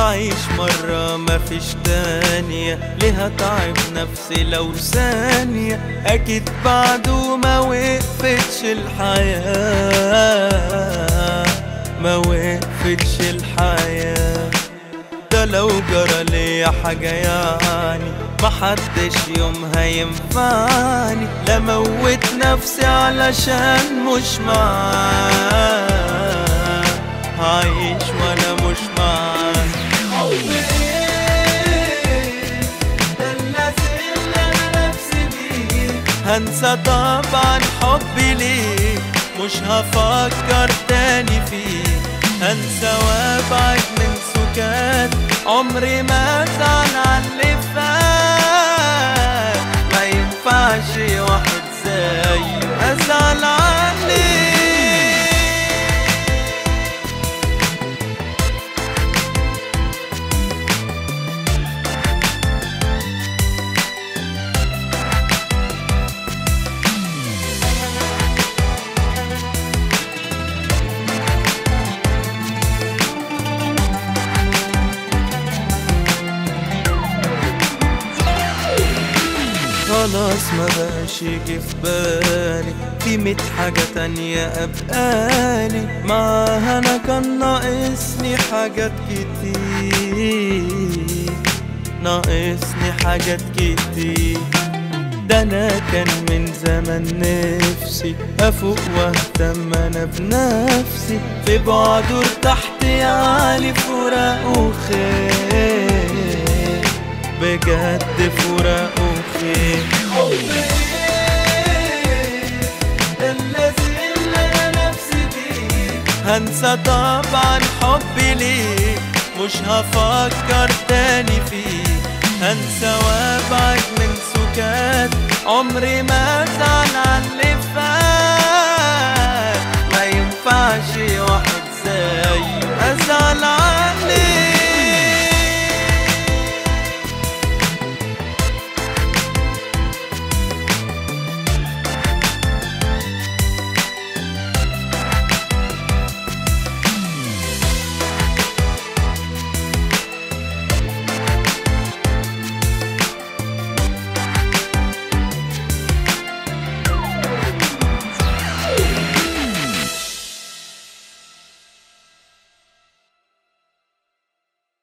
هعيش مرة مفيش تانية، ليه هتعب نفسي لو ثانية؟ أكيد بعده ما وقفتش الحياة، ما وقفتش الحياة. ده لو جرى ليا حاجة يعني محدش يوم هينفعني، لا موت نفسي علشان مش معاه، هعيش وانا مش معاه. حب ايه ده اللازم اللي انا نفسي بيه؟ هنسى طبعا حبي ليه، مش هفكر تاني فيه. هنسى وابعد من سكات، عمري ما ازعل على اللي فات. ما ينفعش واحد زيه ازعل عليه. خلاص ما بقاش يجي في بالي، في 100 حاجة تانية أبقالي معاها. أنا كان ناقصني حاجات كتير، ناقصني حاجات كتير. ده أنا كان من زمان نفسي أفوق وأهتم أنا بنفسي، في بعده ارتحت يعني فراق وخير، بجد فراق وخير. حب ايه اللازم اللي انا نفسي بيه؟ هنسى طبعا حبي ليه، مش هفكر تاني فيه. هنسى وابعد من سكات، عمري ما ازعل على اللي فات. ما ينفعش واحد زيه ازعل